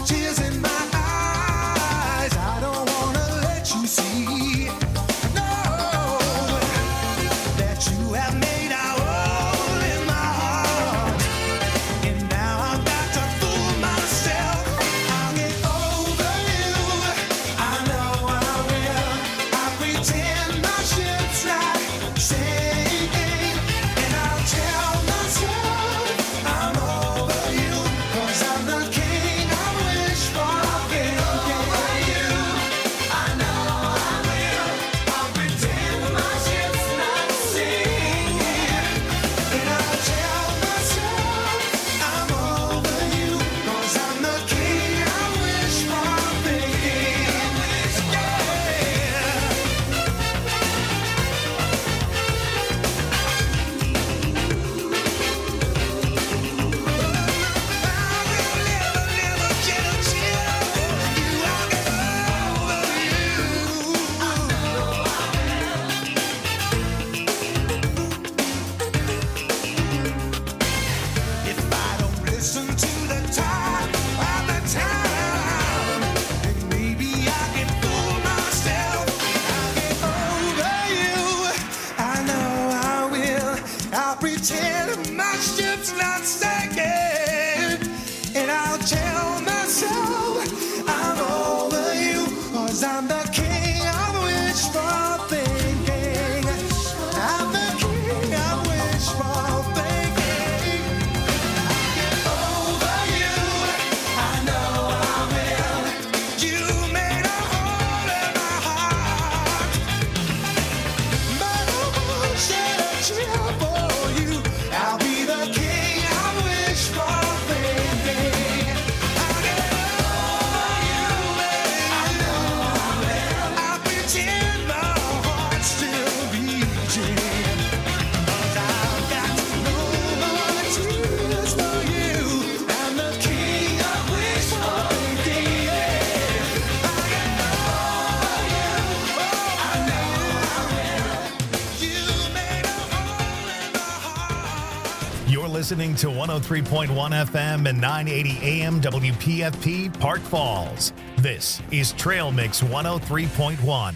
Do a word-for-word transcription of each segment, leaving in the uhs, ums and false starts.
tears in my eyes. I don't wanna let you see, no, that you have made our all in my heart. And now I've got to fool myself. I'll get over you. I know I will. I pretend my ship's not sinking, and I'll tell myself I'm over you, 'cause I'm the king I wish for thinking. Over you. I know I will. I'll pretend my ship's not sinking, and I'll tell myself I'm over you, 'cause I'm the king I wish for thinking. If I don't listen to the talk of the town, then maybe I can fool myself. I'll get over you. I know I will. I'll pretend my ship's not sinking, and I'll tell myself I'm over you, 'cause I'm the king I wish for thinking. I'm the king I wish for thinking. Over you, I know I will. You made a hole in my heart, but I won't shed a tear for you. I'll be the king I wish for thinking. I'll get over you, I know I will. I'll pretend my heart's still beating, 'cause I've got no more tears for you. I'm the king I wish for thinking. I'll get over you, I know I will. You made a hole in my heart. You're listening to one oh three point one F M and nine eighty A M W P F P Park Falls. This is Trail Mix one oh three point one.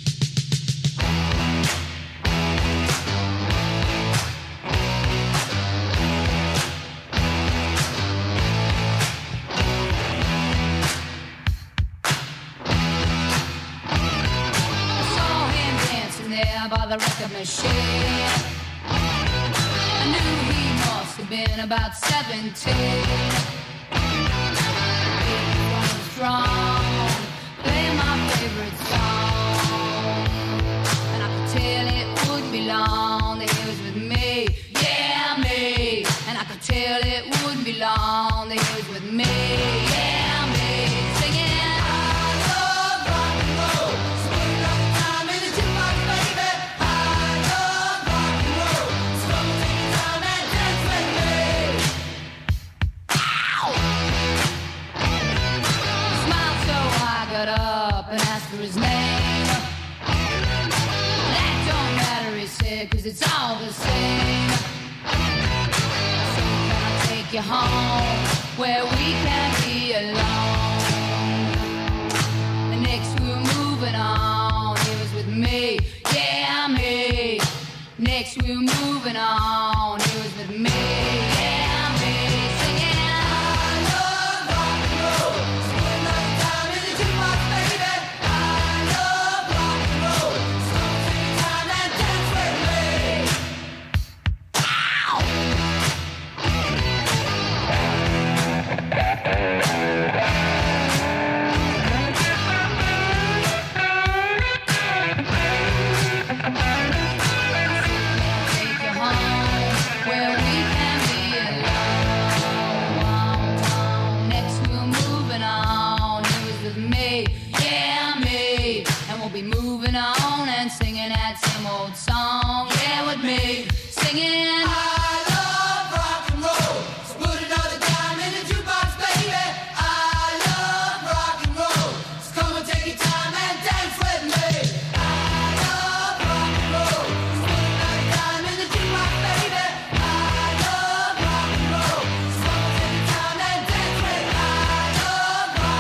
I saw him dancing there by the record machine. I knew he must have been about seventeen. He was strong, playing my favorite song, and I could tell it wouldn't be long that he was with me, yeah, me. And I could tell it wouldn't be long that he was with me, yeah, me. Singing, I love rock and roll. Spend a lot of time in the jukebox, baby. I love rock and roll. So come and take your time and dance with me. He smiled so I got up and asked for his name. That don't matter, he said, 'cause it's all the same. So can I take you home where we can be alone? And next we were moving on. He was with me, yeah, me. Next we were moving on. He was with me, yeah, me. Singing, I love rock and roll. Spend a lot of time in the jukebox, baby. I love rock and roll. So come take your time and dance with me. Take you home where we can be alone. Next we're moving on. He was with me, yeah, me. And we'll be moving on and singing that same old song, yeah, with me. Singing, I love rock and roll. So put another dime in the jukebox, baby. I love rock and roll. So come and take your time and dance with me. I love rock and roll. So put another dime in the jukebox, baby. I love rock and roll. So come and take your time and dance with me. I love rock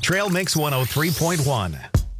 Trail Mix one oh three point one.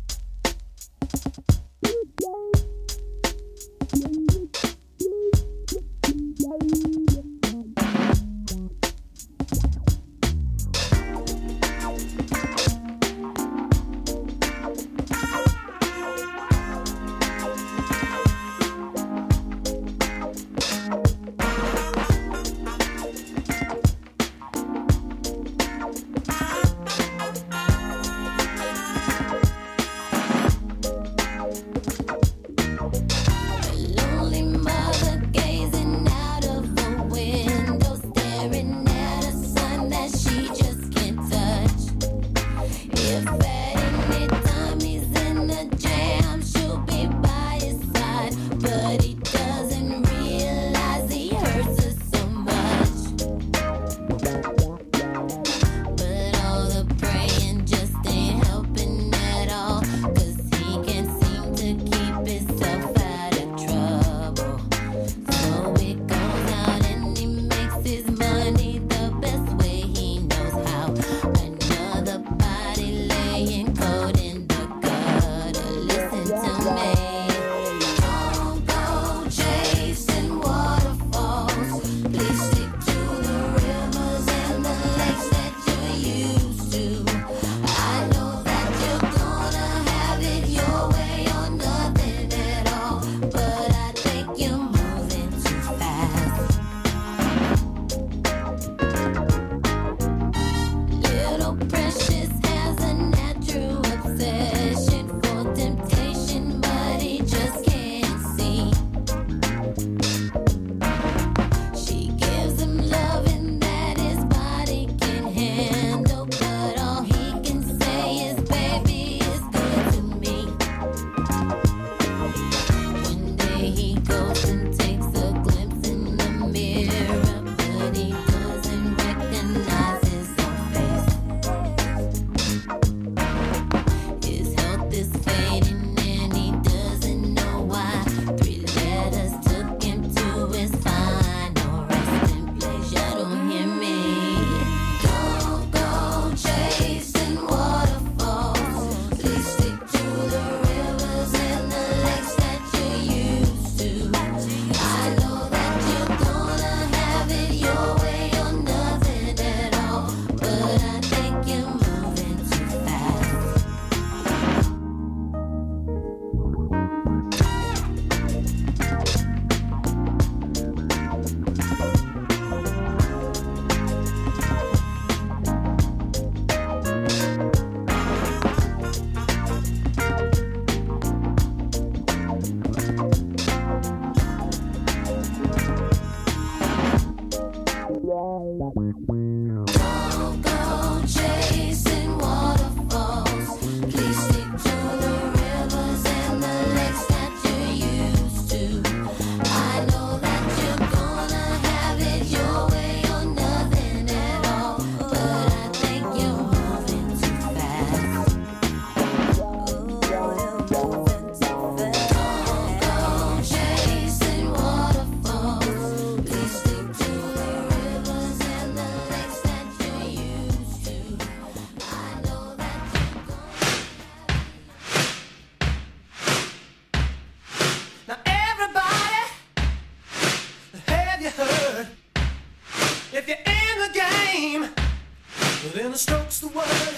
Then the stroke's the word.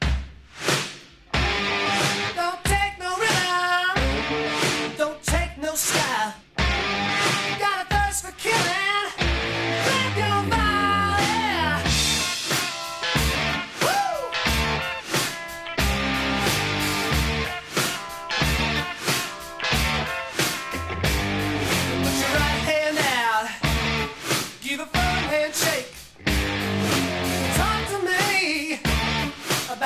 Don't take no rhythm, don't take no style. Got a thirst for killing, grab your vial, yeah. Woo! Put your right hand out, give a firm handshake. Talk to me about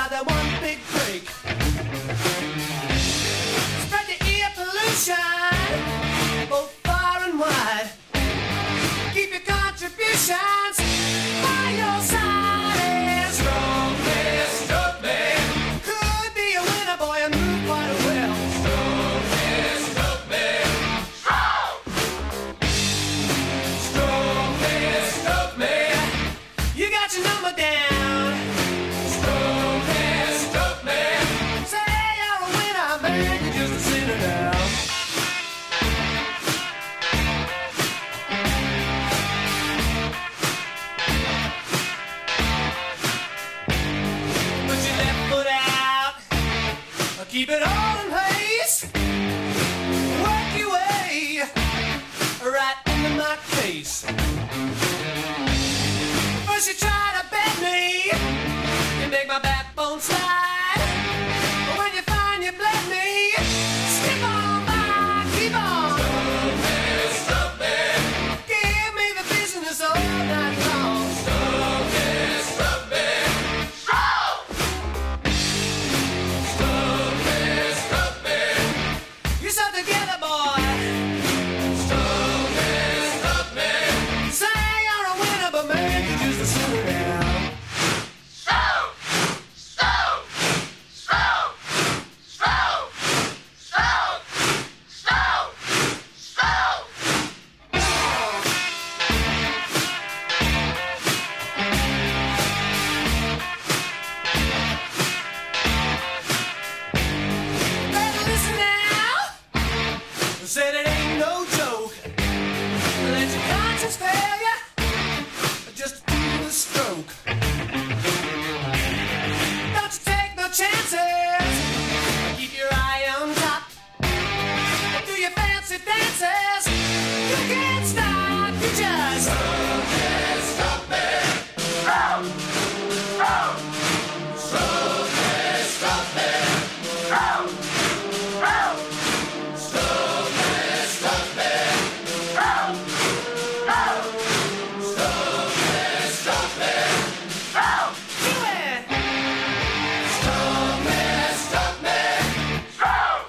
Keep it all in place. Work your way right into my face. First you try to bend me, you make my backbone slide. But when you find you blend me, skip on by, keep on. Stop me, stop me. Give me the business all night long. Stop me, stop me. Stop! Stop me, stop me. You stop together, boy. Stop me, stop me. Say you're a winner, but man, you just a sinner now. Stop! Stop! Stop! Stop! Stop! Stop! Stop! Better listen now. Said it ain't no joke. Let your conscience fail you. Just do the stroke. Don't you take no chances. Keep your eye on top. Do your fancy dances. You can't stop. You just stop me, stop me. Stop. Stop. Stop me, stop me. Stop. Stop. Stop me, stop me. Stop. Stop. Stop me, stop me. Stop. Do it. Stop me, stop me. Stop.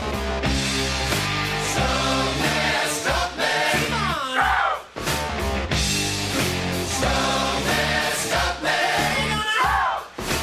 Stop me, stop me. Come on. Stop. Stop me, stop me. Stop.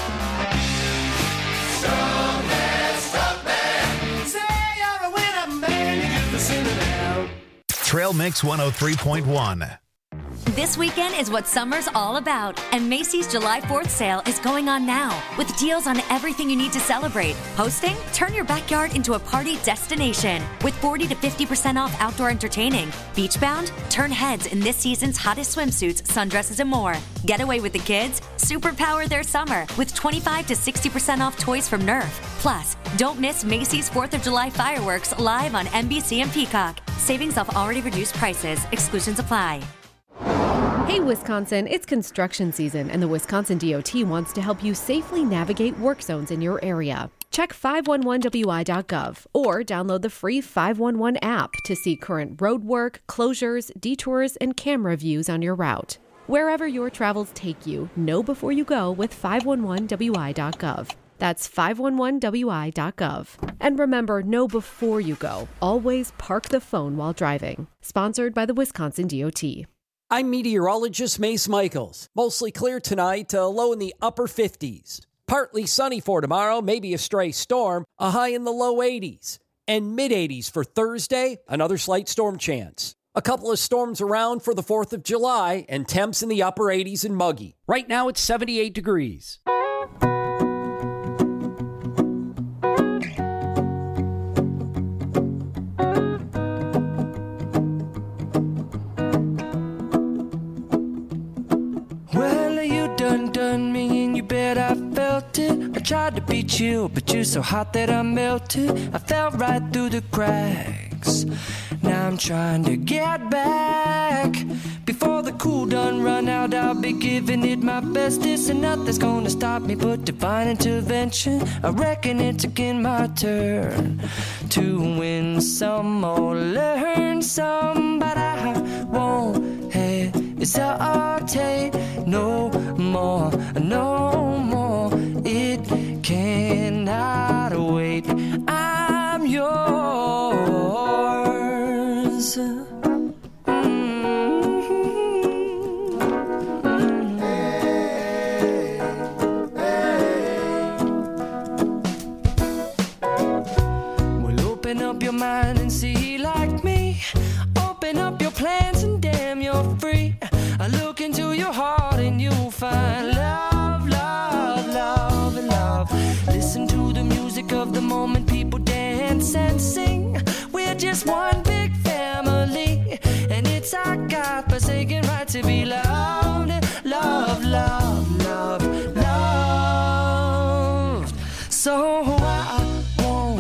Stop me, stop me. Say you're a winner, man. You get the sinner now. Trail Mix one oh three point one. This weekend is what summer's all about, and Macy's July fourth sale is going on now with deals on everything you need to celebrate. Hosting? Turn your backyard into a party destination with forty to fifty percent off outdoor entertaining. Beachbound? Turn heads in this season's hottest swimsuits, sundresses, and more. Get away with the kids? Superpower their summer with twenty-five to sixty percent off toys from Nerf. Plus, don't miss Macy's fourth of July fireworks live on N B C and Peacock. Savings off already reduced prices. Exclusions apply. Hey Wisconsin, it's construction season and the Wisconsin D O T wants to help you safely navigate work zones in your area. Check five one one W I dot gov or download the free five one one app to see current road work, closures, detours, and camera views on your route. Wherever your travels take you, know before you go with five one one W I dot gov. That's five one one W I dot gov. And remember, know before you go. Always park the phone while driving. Sponsored by the Wisconsin D O T. I'm meteorologist Mace Michaels. Mostly clear tonight, a low in the upper fifties. Partly sunny for tomorrow, maybe a stray storm, a high in the low eighties. And mid-eighties for Thursday, another slight storm chance. A couple of storms around for the fourth of July, and temps in the upper eighties and muggy. Right now it's seventy-eight degrees. Well, you done done me and you bet I felt it. I tried to beat you, but you're so hot that I melted. I fell right through the cracks. Now I'm trying to get back. Before the cool done run out, I'll be giving it my bestest. And nothing's gonna stop me but divine intervention. I reckon it's again my turn to win some or learn some. But I won't hesitate no more, no more. It cannot wait. I'm yours. Open up your mind and see like me. Open up your plans and damn, you're free. I look into your heart and you'll find love, love, love, and love. Listen to the music of the moment, people dance and sing. We're just one big family, and it's our God-forsaken right to be loved, love, love, love, loved. So I won't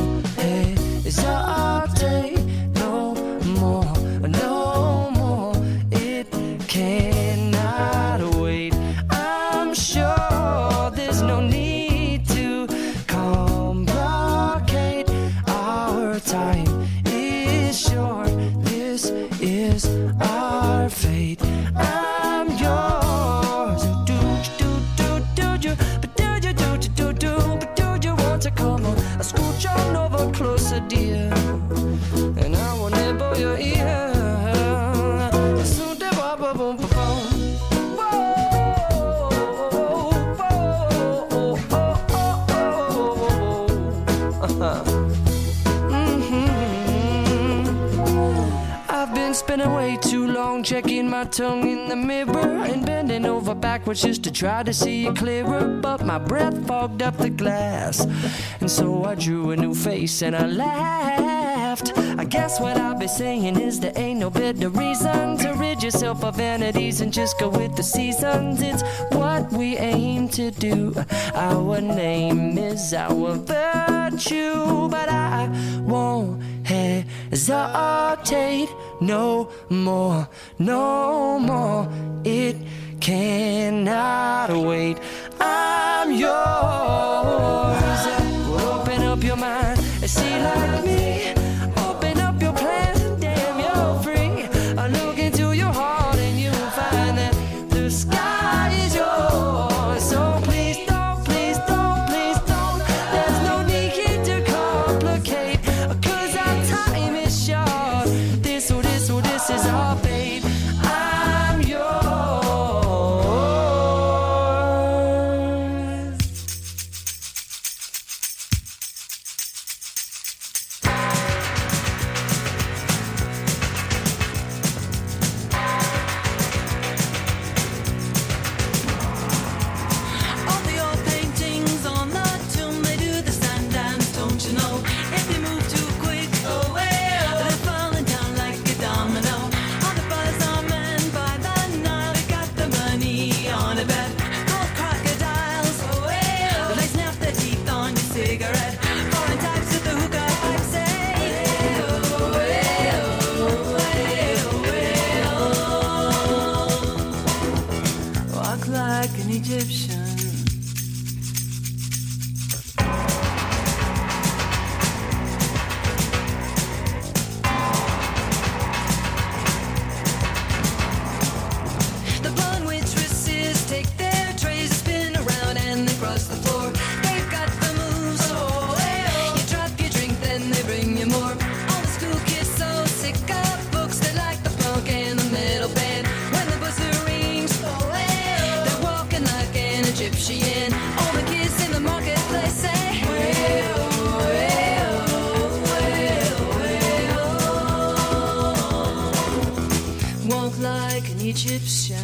Spending way too long checking my tongue in the mirror and bending over backwards just to try to see it clearer. But my breath fogged up the glass, and so I drew a new face and I laughed. I guess what I'll be saying is there ain't no better reason to rid yourself of vanities and just go with the seasons. It's what we aim to do. Our name is our virtue, but I won't hesitate no more, no more. It cannot wait. I'm yours. Open up your mind and see like me. Open up your plans and damn, you're free. I look into your heart and you'll find that the sky is yours. So please don't, please don't, please don't. There's no need to complicate, 'cause our time is short. This or this or this is our fate. I'm yours. All the old paintings on the tomb, they do the sun dance, don't you know? If they move too quick, oh well, they're falling down like a domino. All the buzz are men by the Nile, they got the money on a bet. Cold crocodiles, oh well, they snap their teeth on your cigarette. Foreign types with the hookah pipe say, oh well, oh well. Walk like an Egyptian. The blonde waitresses take their trays, spin around and they cross the floor. They've got the moves, oh well. You drop your drink, then they bring you more. All the school kids so sick of books, they like the punk and the metal band. When the buzzer rings, oh well, they're walking like an Egyptian. All the kids in the marketplace say, well, well, well, well. Walk like an Egyptian.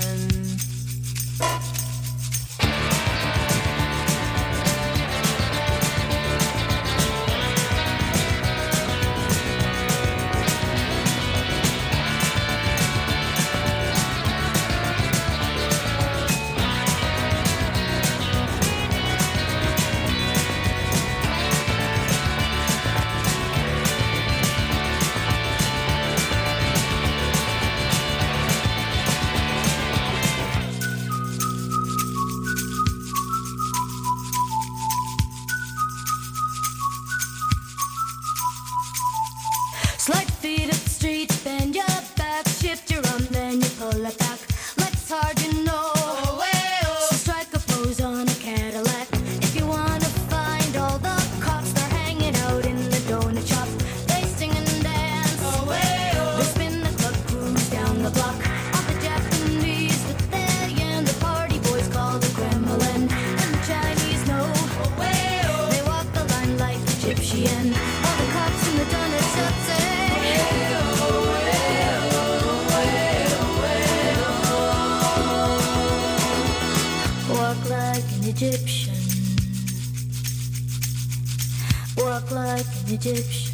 Slide feet up the street, bend your back, shift your arm, then you pull it back. Life's hard, you know. Oh, well. So strike a pose on a Cadillac. If you wanna find all the cops, they're hanging out in the donut shop. They sing and dance. Oh, well. They spin the club cruise down the block. All the Japanese with their yen, the party boys call the Kremlin, and the Chinese know. Oh, well. They walk the line like Egyptian. All the cops in the donut shop say, walk like an Egyptian. Walk like an Egyptian.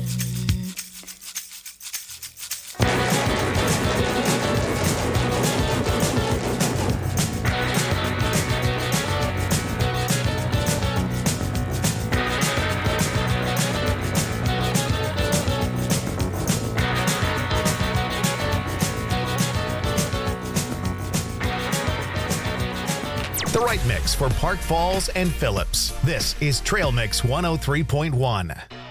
The right mix for Park Falls and Phillips. This is Trail Mix one oh three point one.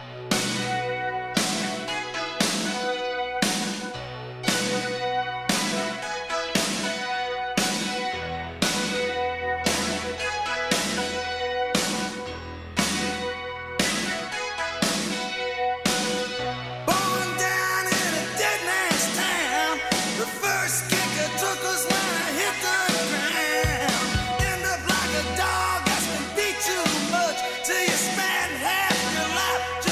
Born down in a dead man's town, the first kicker took us when I hit the ground. End up like a dog that's been beat too much till you spend half your life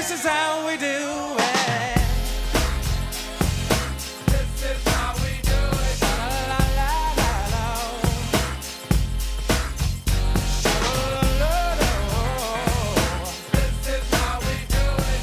This is how we do it. This is how we do it. Sha-la-la-la-la-la. Sha-la-la-la-la. This is how we do it.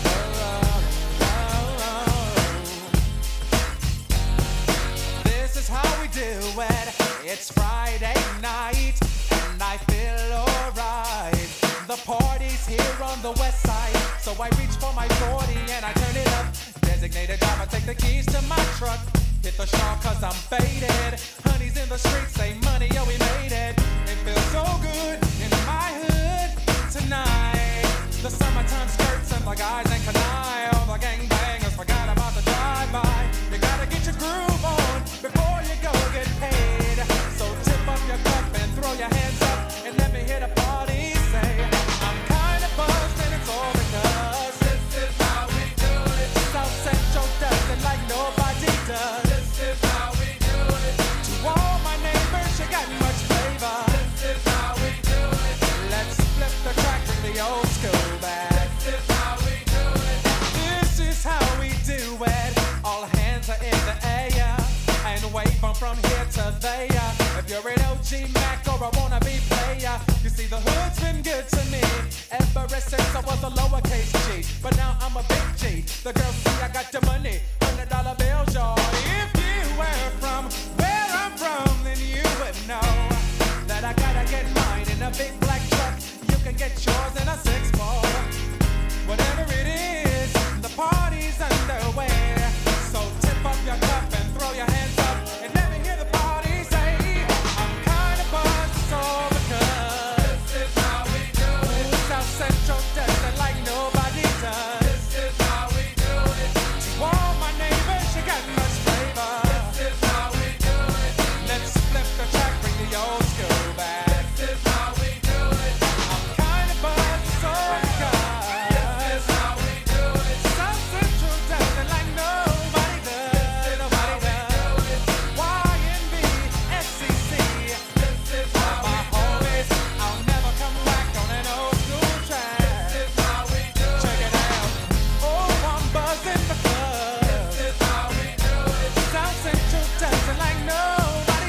This is how we do it. It's Friday night and I feel alright. The party's here on the west side, so I reach for my forty and I turn it up. Designated driver, take the keys to my truck. Hit the shop cause I'm faded. Honey's in the streets, say money, yo, we made it. It feels so good in my hood tonight. The summertime skirts and the guys ain't canine. All the gangbangers forgot about the drive-by. You gotta get your groove on before you go get paid. So tip up your cup and throw your hands up and let me hit a party. Say, I'm kinda buzzed and it's all because this is how we do it. South Central does it like nobody does. This is how we do it. To all my neighbors, you got much flavor. This is how we do it. Let's flip the track, bring the old school back. This is how we do it. This is how we do it. All hands are in the air and wave them from here to there. If you're an O G Mac or a wannabe player, you see the hood's been good to me ever since I was a lowercase G. But now I'm a big G. The girls see I got the money, hundred dollar bills, y'all. If you were from where I'm from, then you would know that I gotta get mine in a big black truck. You can get yours in a six ball. Whatever it is, the party's underway. So tip up your cup and throw your hands up and let me hear the party say, I'm kinda buzzed, it's all because this is how we do it. South Central does it like nobody does. This is how we do it. To all my neighbors, you got much flavor. This is how we do it. Let's flip the track, bring the old school back. This is how we do it. I'm kinda buzzed, it's all because this is how we do it. South Central does it like nobody does. Nobody does. Y N B, S C C. This is how my homies. I'll never come back on an old school track. This is how we do it. Check it out. Oh, I'm buzzing because this is how we do it. South Central does it like nobody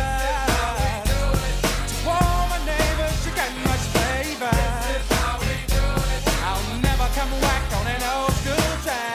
does. To all my neighbors, you got much flavor. This is how we do it. I'll never come back on an old school track.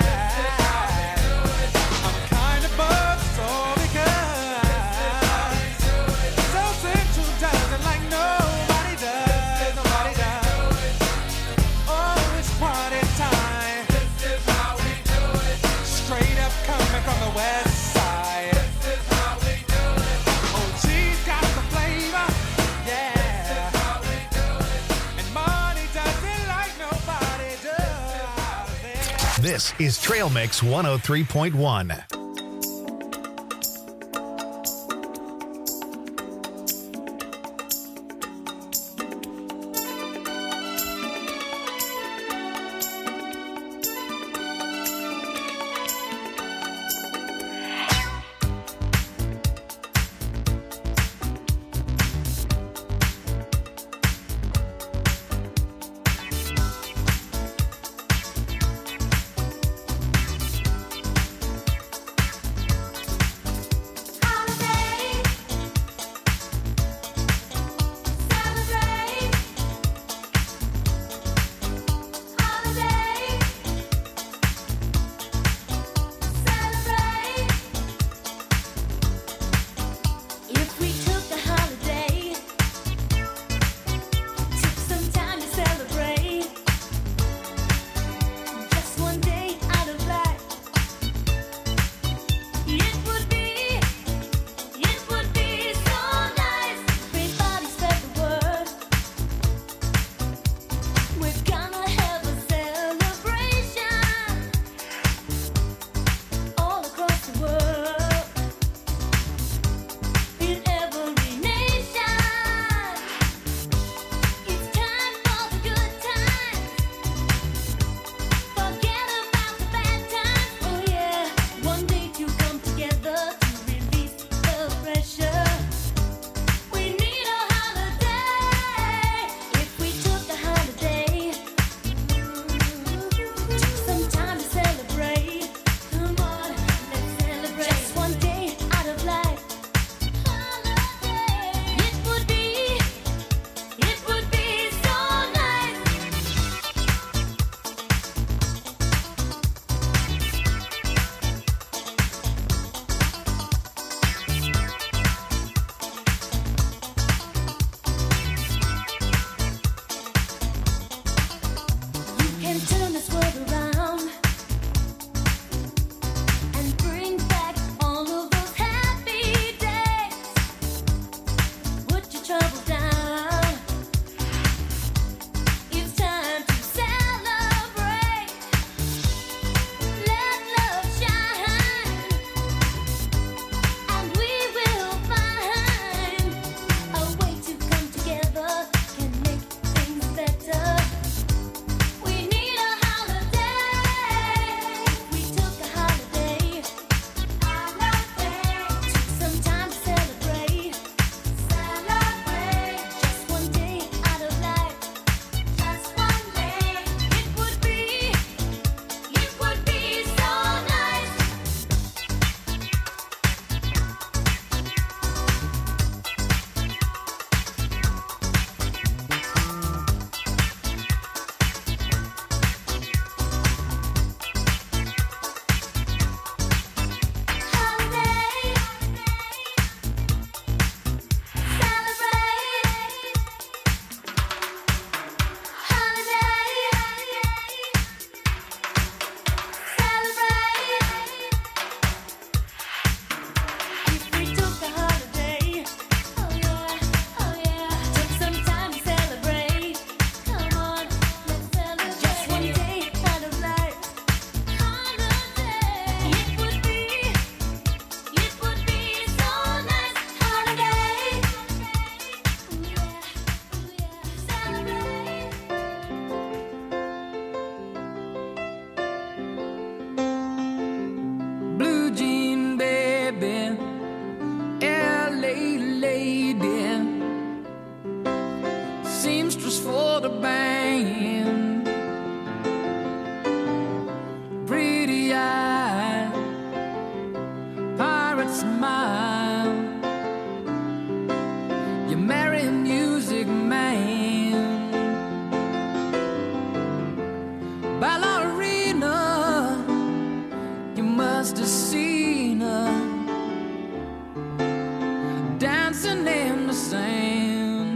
I'm kinda buzzed, so because South Central does it like nobody does. Nobody does. Oh, it's party time. This is how we do it. Straight up coming from the west side. This is how we do it. Oh, G's got the flavor. Yeah. This is how we do it. And money does it like nobody does. This is Trail Mix one oh three point one. ballerina. You must have seen her dancing in the sand.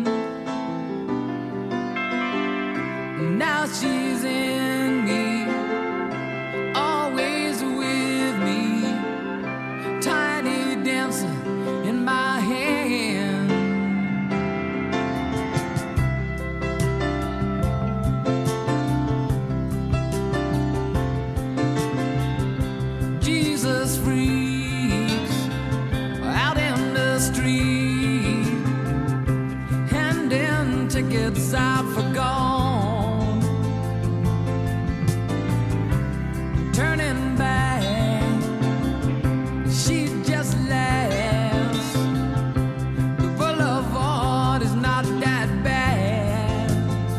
Now she's in me, always with me, tiny dancer in my hand. Jesus freaks out in the street, handing tickets out for gone, turning back, she just laughs. The boulevard is not that bad.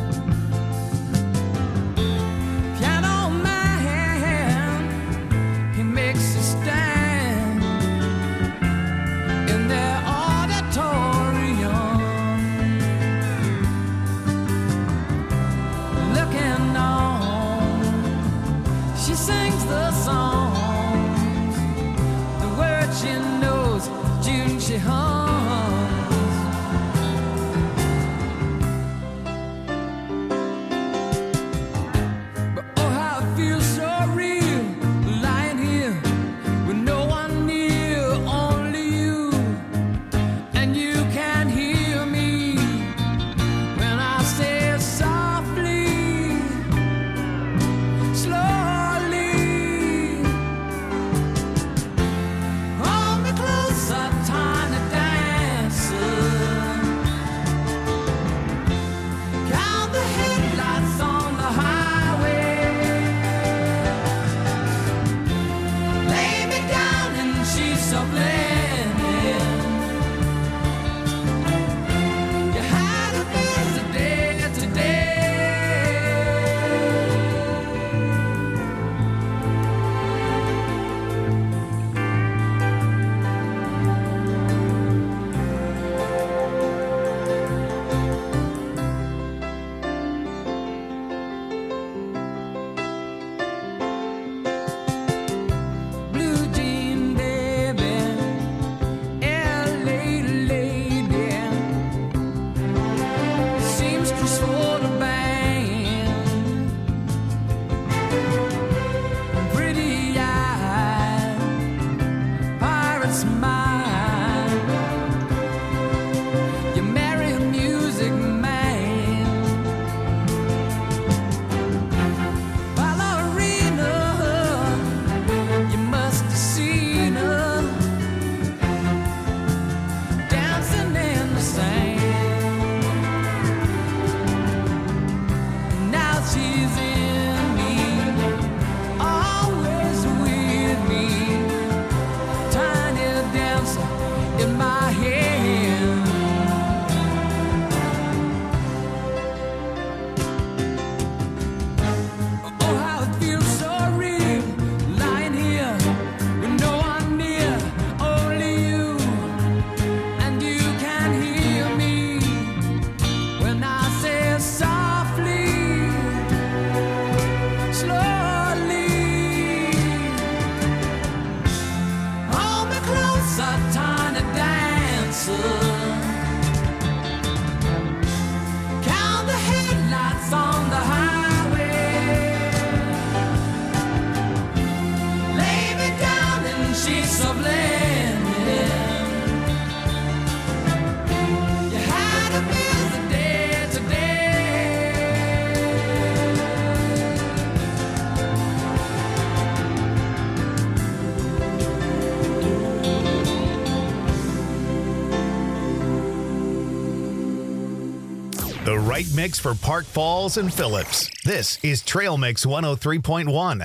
Piano man, he makes a stand in their auditorium, looking on. She sings the songs, the words she knows, June she hums. But oh, how it feels so real, lying here with no one near, only you, and you can hear me when I say it softly, slowly. Hold me closer, tiny dancer. Count the headlights on the highway. Lay me down in sheets of linen. You had a busy day today. Blue jean baby, L A lady, seamstress for the band, pretty eyed, pirate smile. You marry a music man, ballerina. You must have seen her dancing in the sand. Now she's in me, always with me, tiny dancer in my hand. Oh, how it feels so real, lying here with no one near, only you, and you can hear me when I say it softly, slowly. Hold me closer, tiny dancer. Count the headlights on the highway. Lay me down in sheets of linen. You had a busy day today. The right mix for Park Falls and Phillips. This is Trail Mix one oh three point one.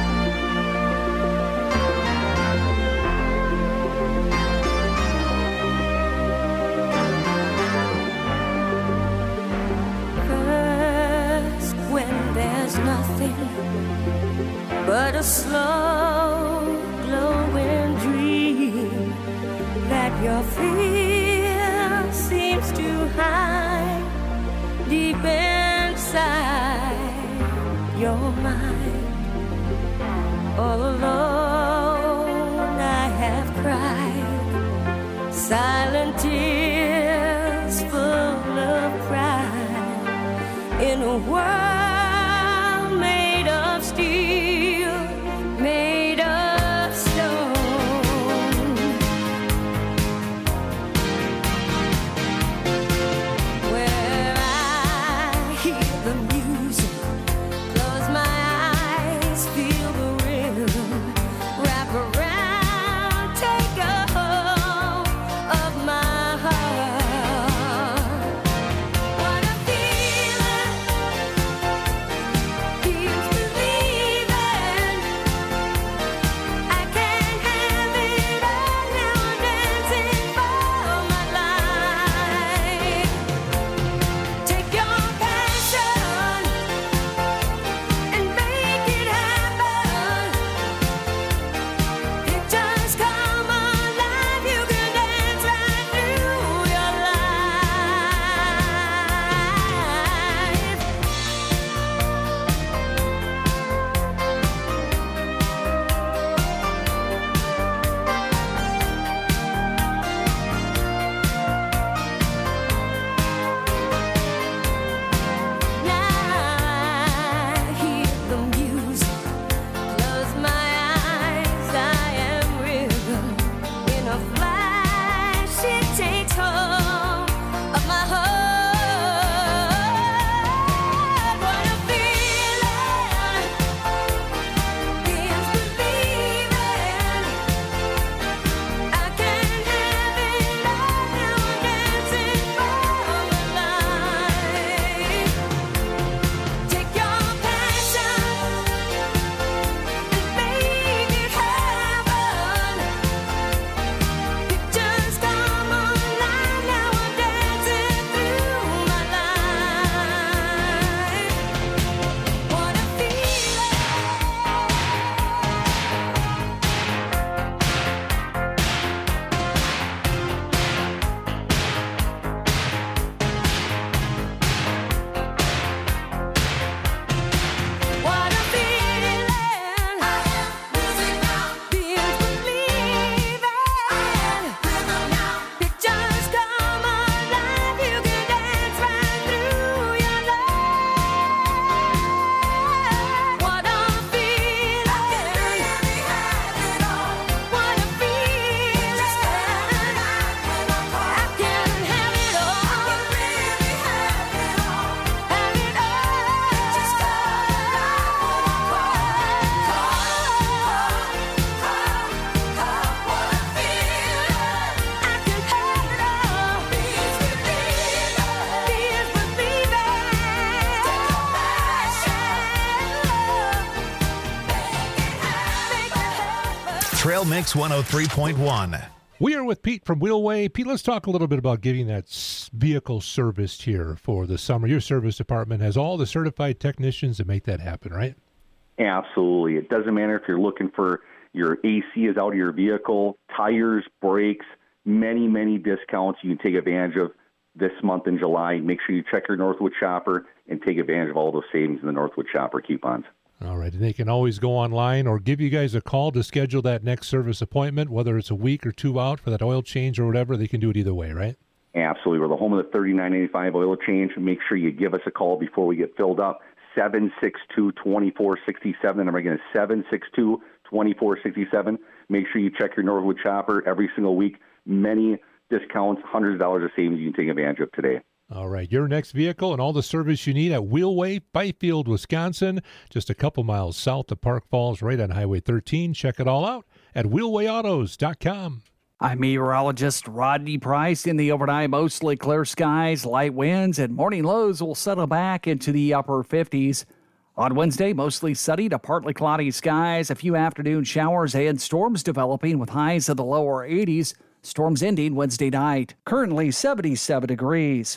First, when there's nothing but a slow glowing dream that your fear seems to hide deep inside you're mine. All alone I have cried silent tears full of pride in a world made of steel, made of stone. Where I hear the music, close my eyes, feel the rhythm, wrap around, take a hold of my heart. What a feeling, keeps believing. I can't have it all now, I'm dancing for my life. Take your passion and make it happen. It just come alive. You can dance right through your life. Now I hear the music, close my eyes, I am rhythm. In a flash, it takes hold of my heart. What a feeling, keeps believing. I can't have it all now, I'm dancing for my life. Take your passion and make it happen. It just come alive now, I'm dancing through my life. What a feeling. What a feeling. I am losing now. Feels believing. I am rhythm now. It just come alive. You can dance right through your life. What a feeling. I can really have it all. What a feeling. Just come alive when I'm caught. I can have it all. I can really have it all. Have it all. Just come alive when I'm caught. What a feeling. I can have it all. Please believe it. Please believe it. Take your passion. Trail Mix one oh three point one. We are with Pete from Wheelway. Pete, let's talk a little bit about getting that s- vehicle serviced here for the summer. Your service department has all the certified technicians to make that happen, right? Absolutely. It doesn't matter if you're looking for your A C is out of your vehicle, tires, brakes, many, many discounts you can take advantage of this month in July. Make sure you check your Northwood Shopper and take advantage of all those savings in the Northwood Shopper coupons. All right, and they can always go online or give you guys a call to schedule that next service appointment, whether it's a week or two out for that oil change or whatever. They can do it either way, right? Absolutely. We're the home of the thirty-nine eighty-five oil change. Make sure you give us a call before we get filled up. seven six two, two four six seven. The number again is seven six two, two four six seven. Make sure you check your Northwood Shopper every single week. Many discounts, hundreds of dollars of savings you can take advantage of today. All right, your next vehicle and all the service you need at Wheelway, Byfield, Wisconsin, just a couple miles south of Park Falls, right on Highway thirteen. Check it all out at wheelway autos dot com. I'm meteorologist Rodney Price. In the overnight, mostly clear skies, light winds, and morning lows will settle back into the upper fifties. On Wednesday, mostly sunny to partly cloudy skies, a few afternoon showers and storms developing with highs in the lower eighties. Storms ending Wednesday night. Currently seventy-seven degrees.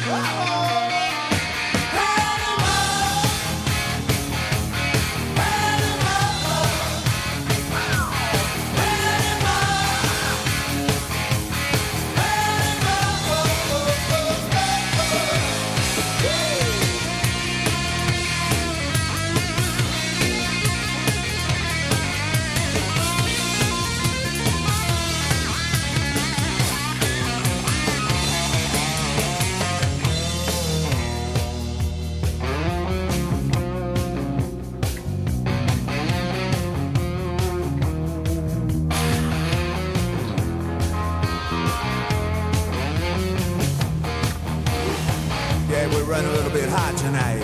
Yeah, we're running a little bit hot tonight.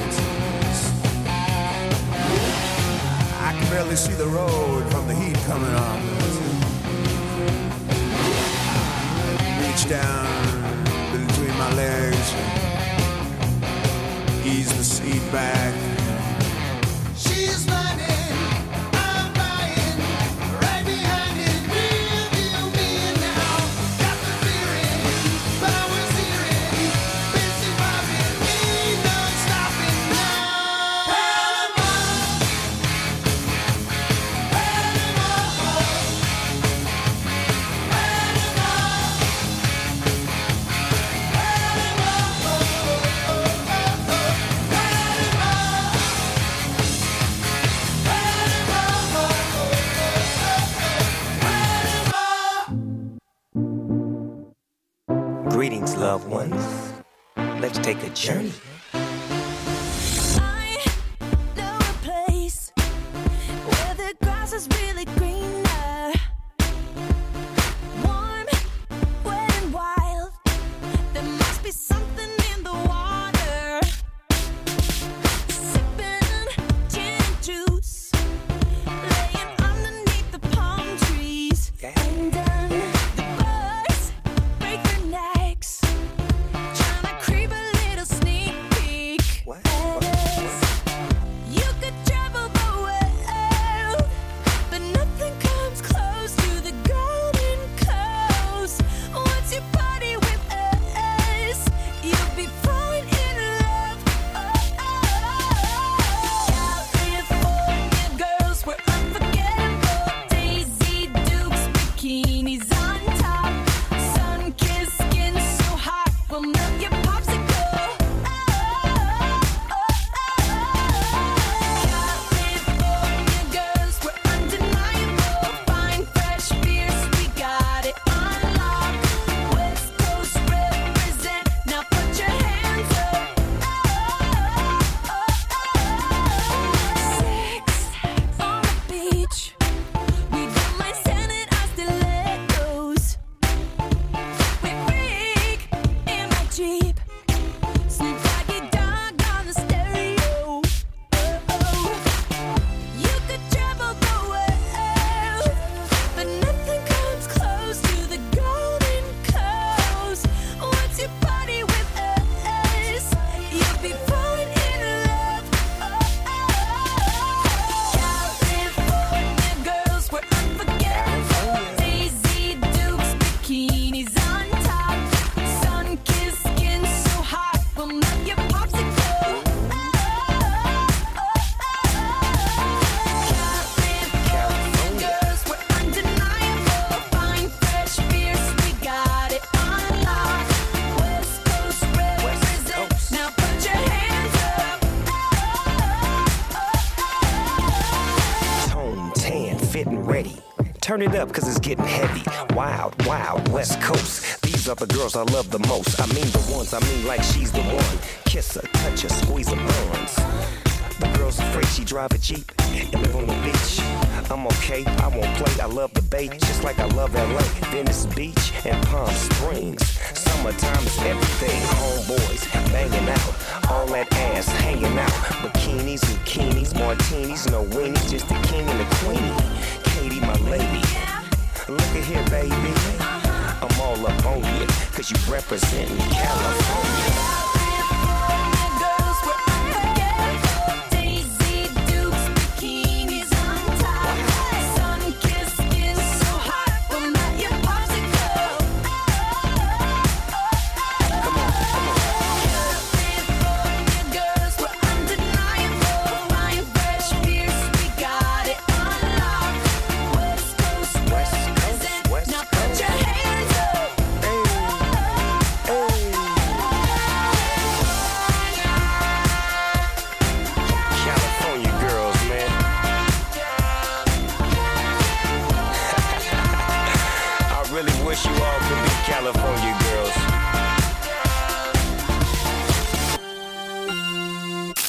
I can barely see the road from the heat coming on. Reach down between my legs, ease the seat back. She's running, I'm flying, right behind it, real deal me now. Got the feeling, power's hearing, busy popping, ain't no stopping now. Panama, Panama, Greetings, loved ones. Let's take a journey. I know a place where the grass is really greener. Warm, wet and wild. There must be something in the water. Sipping gin and juice, laying underneath the palm trees. And then the birds break their necks, trying to creep a little sneak peek at us. You could travel the world, but nothing comes close to the Golden Coast. Once you party with us, you'll be falling in love. Oh, oh. California girls were unforgettable. Daisy Dukes, bikinis on top. Sun-kissed skin so hot, we'll melt your popsicle. Oh, oh, California girls were undeniable. Fine, fresh beers, we got it on lock. West Coast represent, now put your hands up. Sex on the beach, we don't mind standing our stilettos. We freak in my Jeep, Snoop Doggy Dogg on the stereo. You could travel the world, but nothing comes close to the Golden Coast. Once you party with us, you'll be falling in love. California girls were unforgettable. Daisy Dukes, bikinis on top. Sun-kissed skin so hot, we'll melt your popsicle. California girls were undeniable. Fine, fresh beers, we got it on lock. West Coast represent, now put your hands up. Tone tan, fit and ready. Turn it up, cause it's getting heavy. Wild, wild, West Coast. These are the girls I love the most. I mean the ones, I mean like she's the one. Kiss her, touch her, squeeze her buns. The girl's afraid she drive a Jeep and live on the beach. I'm okay, I won't play, I love the bay, just like I love L A, Venice Beach, and Palm Springs. Summertime is everything, homeboys banging out, all that ass hanging out. Bikinis, zucchinis, martinis, no weenies, just the king and the queenie. Katie, my lady, look at here, baby. I'm all up on you, cause you represent California. Girls were unforgettable. Daisy Dukes, bikinis on top. Sun-kissed skin so hot, we'll melt your popsicle.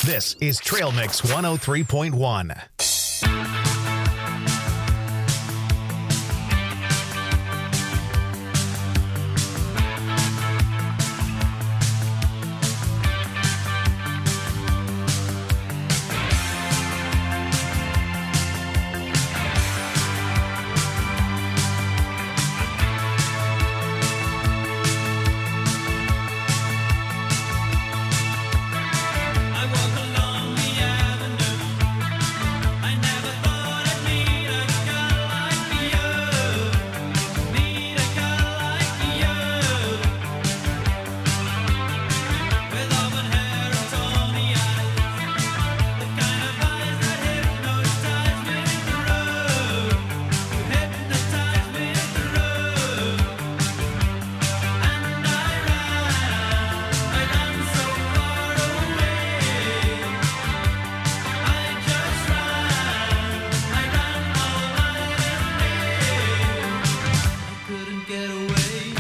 This is Trail Mix one oh three point one. I walk along the avenue. I never thought I'd meet a girl like you. Meet a girl like you. With auburn hair and tawny eyes. The kind of eyes that hypnotize me through. Hypnotize me through. And I ran, I ran so far away. I just ran, I ran all night and day. I couldn't get away.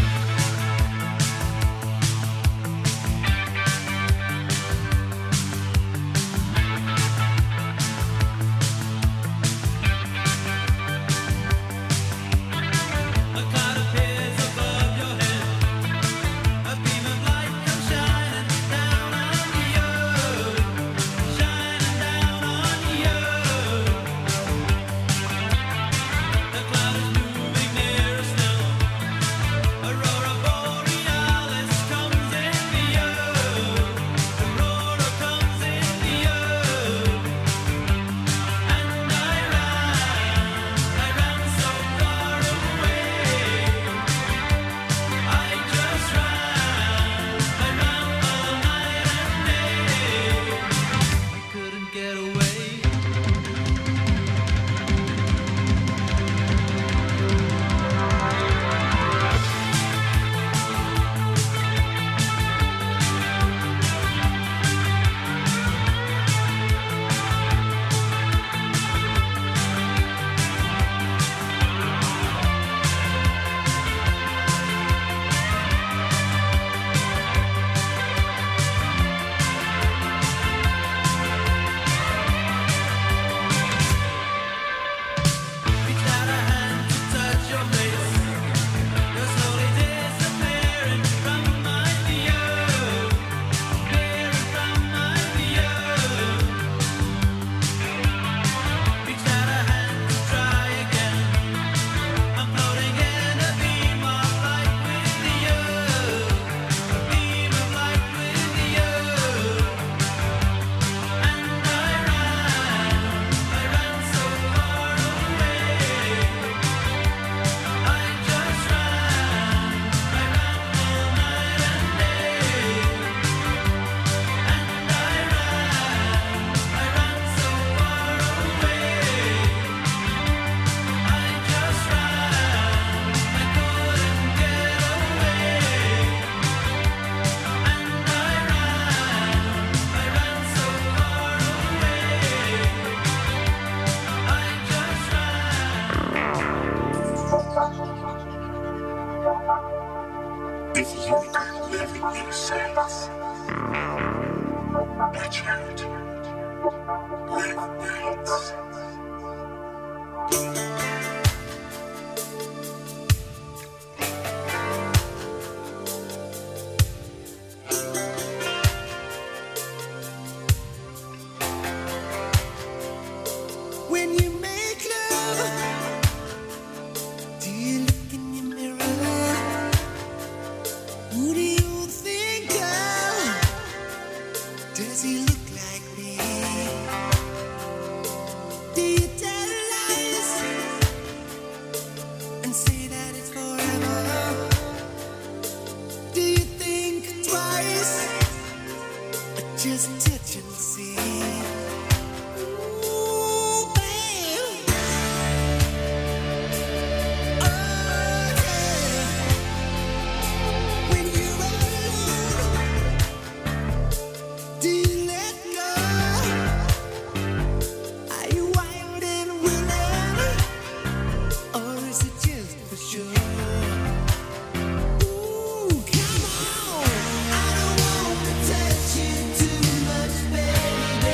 A cloud appears above your head. A beam of light comes shining down on you, shining down on you. The cloud is moving nearer still. Aurora borealis comes into you. Aurora comes into you. And I ran, I ran so far away. I just ran, I ran all night and day. I couldn't get away. Reached out a hand to touch your face. You're slowly disappearing from my view, disappearing from my view. Reached out a hand to try again. I'm floating in a beam of light with you, a beam of light with you. And I ran, I ran so far away. I just ran, I ran all night and day. And I ran, I ran so far away. I just ran, I couldn't get away. And I ran, I ran so far away. I just If you could live in your sense, watch out, live nights. When you make love, do you look in your mirror? Who do you think of? Does he look like me? Do you tell lies and say that it's forever? Do you think twice or just touch and see? Ooh, babe. Oh, yeah. When you're alone, do you let go? Are you wild and willing, or is it just for sure? Ooh, come on. I don't want to touch you too much, baby.